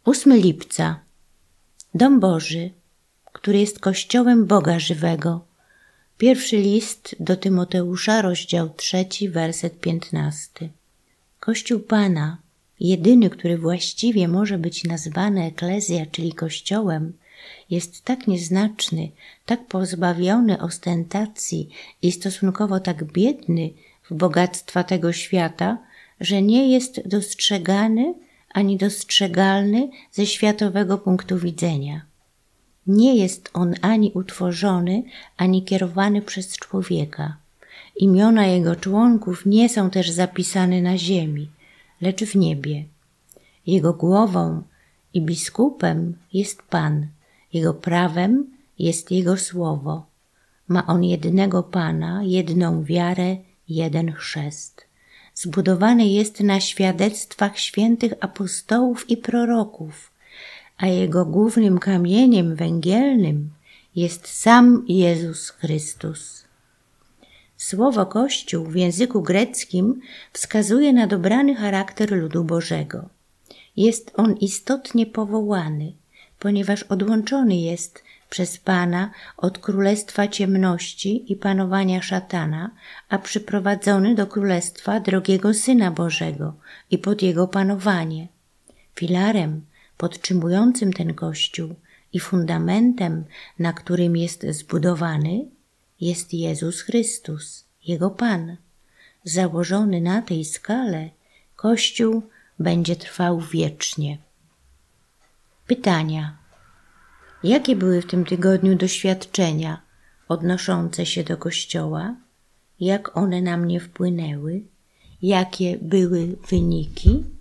8 lipca. Dom Boży, który jest Kościołem Boga żywego. Pierwszy list do Tymoteusza, rozdział 3, werset 15. Kościół Pana, jedyny, który właściwie może być nazwany eklezja, czyli Kościołem, jest tak nieznaczny, tak pozbawiony ostentacji i stosunkowo tak biedny w bogactwa tego świata, że nie jest dostrzegany ani dostrzegalny ze światowego punktu widzenia. Nie jest on ani utworzony, ani kierowany przez człowieka. Imiona jego członków nie są też zapisane na ziemi, lecz w niebie. Jego głową i biskupem jest Pan, jego prawem jest jego słowo. Ma on jednego Pana, jedną wiarę, jeden chrzest. Zbudowany jest na świadectwach świętych apostołów i proroków, a jego głównym kamieniem węgielnym jest sam Jezus Chrystus. Słowo Kościół w języku greckim wskazuje na dobrany charakter ludu Bożego. Jest on istotnie powołany, ponieważ odłączony jest przez Pana od królestwa ciemności i panowania szatana, a przyprowadzony do królestwa drogiego Syna Bożego i pod jego panowanie. Filarem podtrzymującym ten Kościół i fundamentem, na którym jest zbudowany, jest Jezus Chrystus, jego Pan. Założony na tej skale, Kościół będzie trwał wiecznie. Pytania. Jakie były w tym tygodniu doświadczenia odnoszące się do Kościoła? Jak one na mnie wpłynęły? Jakie były wyniki?